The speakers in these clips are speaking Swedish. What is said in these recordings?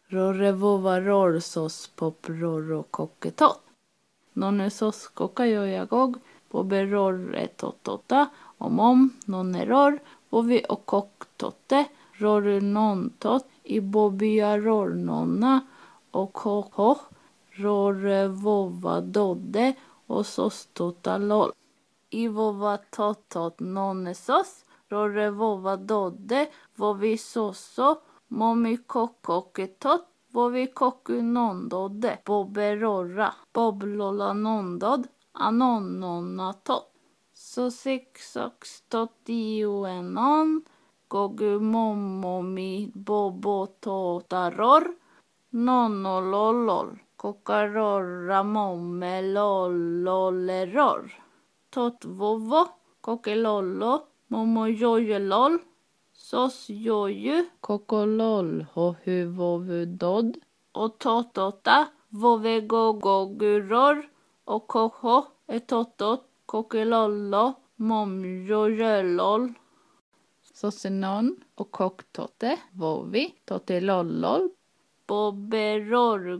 Rore vova ror sos pop roro koketot. Nonne sos kokajojagog, bobe rorre totota, om, nonne ror, bovi och koktotte, ror non tot, i bobia ror nonna, och ho, ror vova dodde, och sos tota lol. I vova totot nonne sos, ror vova dodde, vovi soso, momi kokoketot, vovi koku nondodde, bobbe rorra, boblola nondod, anon nonna tot. Så sexox tot ioenon, gogu momomi bobo totaror, nonnololol, kokarorra momme lolloleror. Tot vovo, kokelollo, momo jojelol, sos joju, kokolol, hohu vovu dod, och totota, vove gogoguror, och koho, totot, kokelollo, mom jojelol. Sosenon och koktote, vovi, totelollol, boberor,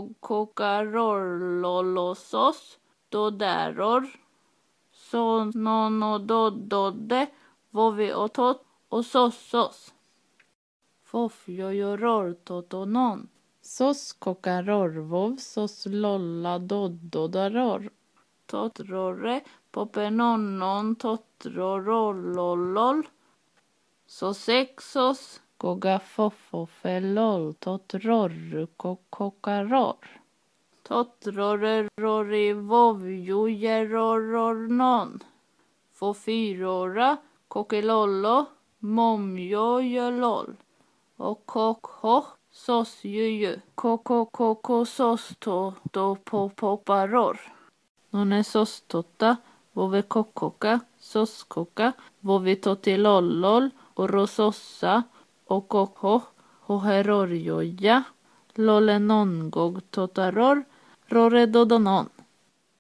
kokarorlolosos, dodaror, så nono dodde, vovi och tot, och sossos. Fof jojoror totonon. Sos kokaror, vov, sos lolla doddodaror. Totrorre, popenonnon, totrorololol. Så sexos, goga fofofelol, totror, kokaror. Totrore rori vovjo jerorornon. Fofyrora, kokelollo, momjo jolol. Och kokho, sos juju. Kokokoko sos to poparor. Nonne sos tota, vove kokoka, sos koka, vovi totilollol, och rosossa, och kokho, hoherorjoja, lolle nongog totaror, rore dodonon.